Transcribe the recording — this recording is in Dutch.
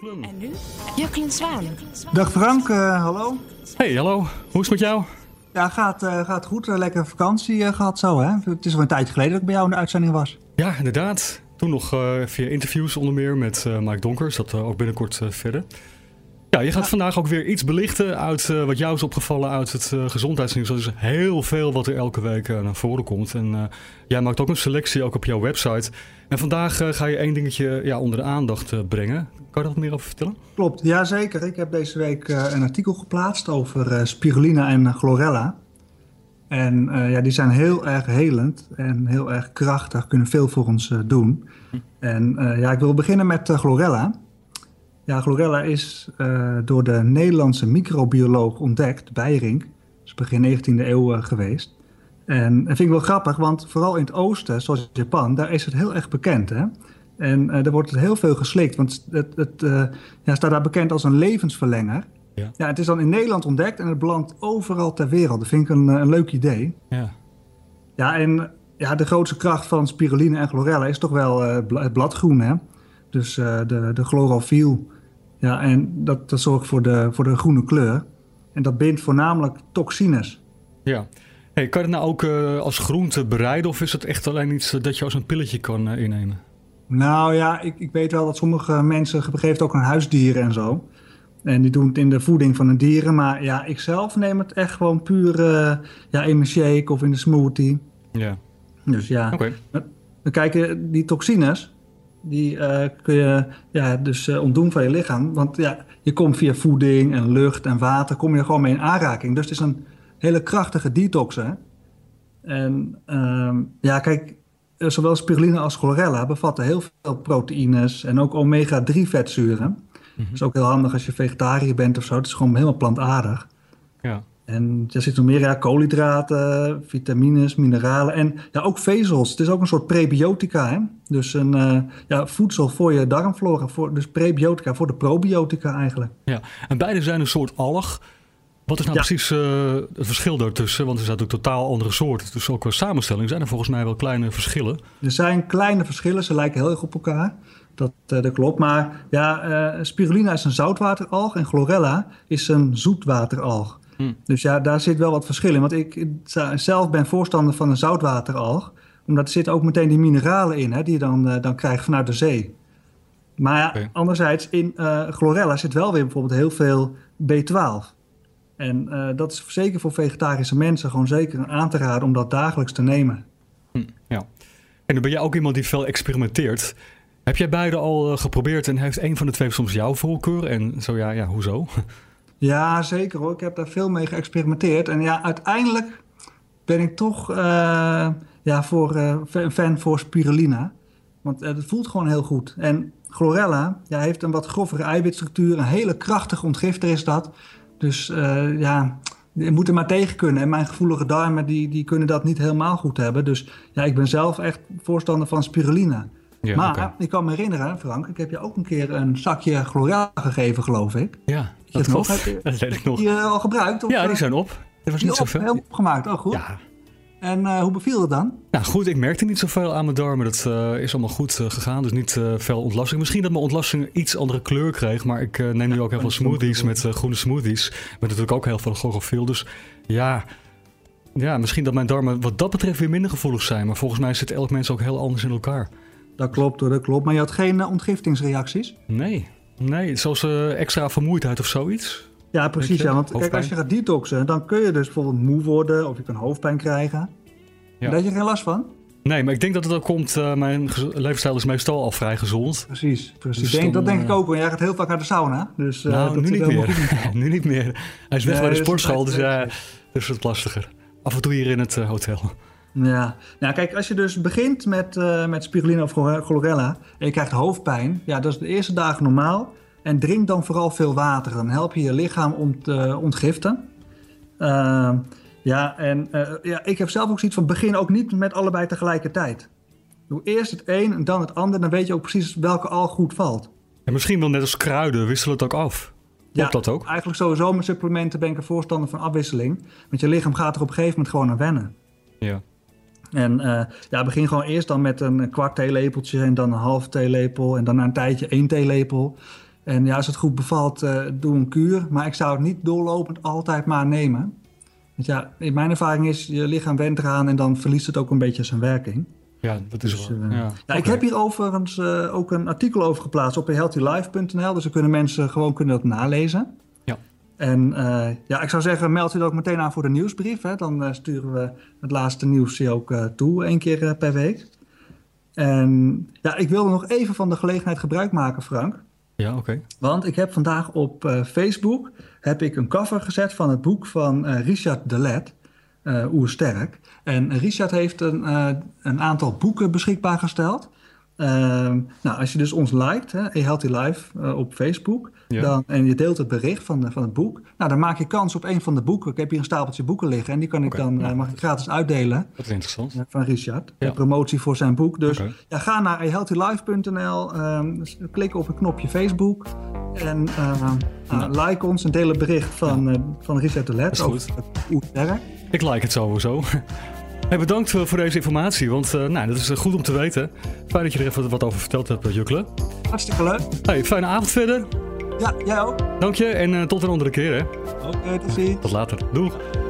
Jacqueline. En nu Jacqueline Zwaan. Dag Frank, hallo. Hey, hallo. Hoe is het met jou? Ja, gaat goed. Lekker vakantie gehad zo, hè? Het is al een tijdje geleden dat ik bij jou in de uitzending was. Ja, inderdaad. Toen nog via interviews onder meer met Mike Donkers. Dat ook binnenkort verder. Ja, je gaat vandaag ook weer iets belichten uit wat jou is opgevallen uit het gezondheidsnieuws. Dat is heel veel wat er elke week naar voren komt. En jij maakt ook een selectie ook op jouw website. En vandaag ga je één dingetje onder de aandacht brengen. Kan je daar wat meer over vertellen? Klopt, ja zeker. Ik heb deze week een artikel geplaatst over spirulina en chlorella. En die zijn heel erg helend en heel erg krachtig, kunnen veel voor ons doen. En ik wil beginnen met chlorella. Ja, chlorella is door de Nederlandse microbioloog ontdekt, Beijerinck. Dat is begin 19e eeuw geweest. En dat vind ik wel grappig, want vooral in het oosten, zoals Japan, daar is het heel erg bekend. Hè? En er wordt het heel veel geslikt, want het staat daar bekend als een levensverlenger. Ja. Ja, het is dan in Nederland ontdekt en het belandt overal ter wereld. Dat vind ik een leuk idee. Ja. Ja, en de grootste kracht van spirulina en chlorella is toch wel het bladgroen, hè? Dus de chlorofiel. Ja, en dat zorgt voor de groene kleur. En dat bindt voornamelijk toxines. Ja. Hey, kan je het nou ook als groente bereiden of is het echt alleen iets dat je als een pilletje kan innemen? Nou ja, ik weet wel dat sommige mensen gebruiken ook aan huisdieren en zo. En die doen het in de voeding van de dieren. Maar ja, ik zelf neem het echt gewoon puur in mijn shake of in de smoothie. Ja. Dus ja, okay. Dan kijken die toxines, die kun je ontdoen van je lichaam. Want ja, je komt via voeding en lucht en water, kom je gewoon mee in aanraking. Dus het is een hele krachtige detox, hè. En kijk, zowel spirulina als chlorella bevatten heel veel proteïnes en ook omega-3 vetzuren. Dat is ook heel handig als je vegetariër bent of zo. Het is gewoon helemaal plantaardig. Ja. En er zitten nog meer koolhydraten, vitamines, mineralen en ook vezels. Het is ook een soort prebiotica, hè? Dus een voedsel voor je darmflora. Dus prebiotica voor de probiotica eigenlijk. Ja, en beide zijn een soort alg. Wat is nou precies het verschil daartussen? Want er zijn natuurlijk totaal andere soorten. Dus ook qua samenstelling zijn er volgens mij wel kleine verschillen. Er zijn kleine verschillen. Ze lijken heel erg op elkaar. Dat klopt. Maar spirulina is een zoutwateralg en chlorella is een zoetwateralg. Dus ja, daar zit wel wat verschil in. Want ik zelf ben voorstander van een zoutwateralg. Omdat er zitten ook meteen die mineralen in, hè, die je dan krijgt vanuit de zee. Maar anderzijds in chlorella zit wel weer bijvoorbeeld heel veel B12. En dat is zeker voor vegetarische mensen gewoon zeker aan te raden om dat dagelijks te nemen. Ja. En dan ben jij ook iemand die veel experimenteert. Heb jij beide al geprobeerd en heeft een van de twee soms jouw voorkeur? En zo ja, hoezo? Ja, zeker hoor. Ik heb daar veel mee geëxperimenteerd. En ja, uiteindelijk ben ik toch een fan voor spirulina. Want het voelt gewoon heel goed. En chlorella heeft een wat grovere eiwitstructuur. Een hele krachtige ontgifter is dat. Dus je moet er maar tegen kunnen. En mijn gevoelige darmen die kunnen dat niet helemaal goed hebben. Dus ja, ik ben zelf echt voorstander van spirulina. Ja, maar ik kan me herinneren, Frank, ik heb je ook een keer een zakje chlorella gegeven, geloof ik. Ja, dat klopt. Dat weet ik nog. Heb je al gebruikt? Of, ja, die zijn op. Dat was niet zoveel. Heel opgemaakt, oh goed. Ja. En hoe beviel het dan? Nou goed, ik merkte niet zoveel aan mijn darmen. Dat is allemaal goed gegaan, dus niet veel ontlasting. Misschien dat mijn ontlasting iets andere kleur kreeg, maar ik neem nu ook heel veel smoothies met groene smoothies. Met natuurlijk ook heel veel chlorofiel. Dus ja, misschien dat mijn darmen wat dat betreft weer minder gevoelig zijn. Maar volgens mij zit elk mens ook heel anders in elkaar. Dat klopt hoor, dat klopt. Maar je had geen ontgiftingsreacties? Nee, zoals extra vermoeidheid of zoiets. Ja, precies. Ja, want kijk, als je gaat detoxen, dan kun je dus bijvoorbeeld moe worden of je kan hoofdpijn krijgen. Ja. Daar heb je geen last van? Nee, maar ik denk dat het ook komt. Mijn levensstijl is meestal al vrij gezond. Precies. Dus dat denk ik ook. Want jij gaat heel vaak naar de sauna. Dus, nu niet meer. Nu niet meer. Hij is weg bij de sportschool, dus is het lastiger. Af en toe hier in het hotel. Ja, nou kijk, als je dus begint met spirulina of chlorella en je krijgt hoofdpijn, dat is de eerste dagen normaal. En drink dan vooral veel water. Dan help je je lichaam om te ontgiften. Ik heb zelf ook zoiets van begin ook niet met allebei tegelijkertijd. Doe eerst het een en dan het ander. Dan weet je ook precies welke al goed valt. En misschien wel net als kruiden, wissel het ook af. Klopt dat ook? Eigenlijk sowieso met supplementen ben ik een voorstander van afwisseling. Want je lichaam gaat er op een gegeven moment gewoon aan wennen. Ja. En begin gewoon eerst dan met een kwart theelepeltje en dan een half theelepel. En dan na een tijdje 1 theelepel. En ja, als het goed bevalt, doe een kuur. Maar ik zou het niet doorlopend altijd maar nemen. Want ja, in mijn ervaring is, je lichaam went eraan en dan verliest het ook een beetje zijn werking. Ja, dat is waar. Ja, okay. Ik heb hier overigens ook een artikel over geplaatst op healthylife.nl. Dus dan kunnen mensen gewoon dat nalezen. Ja. En ik zou zeggen, meld u dat ook meteen aan voor de nieuwsbrief. Hè? Dan sturen we het laatste nieuws hier ook toe, 1 keer per week. En ja, ik wilde nog even van de gelegenheid gebruik maken, Frank. Ja, oké. Want ik heb vandaag op Facebook een cover gezet van het boek van Richard de Let, Oersterk. En Richard heeft een aantal boeken beschikbaar gesteld. Als je dus ons liked, A Healthy Life op Facebook, en je deelt het bericht van het boek, dan maak je kans op een van de boeken. Ik heb hier een stapeltje boeken liggen en die kan ik mag ik gratis uitdelen. Dat is interessant. Van Richard, promotie voor zijn boek. Dus ga naar ahealthylife.nl, klik op het knopje Facebook en like ons en deel het bericht van Richard de Let over het Oersterk. Ik like het sowieso. Hey, bedankt voor deze informatie, want dat is goed om te weten. Fijn dat je er even wat over verteld hebt, Jukle. Hartstikke leuk. Hey, fijne avond verder. Ja, jij ook. Dank je en tot een andere keer, hè. Oké, tot ziens. Tot later. Doeg.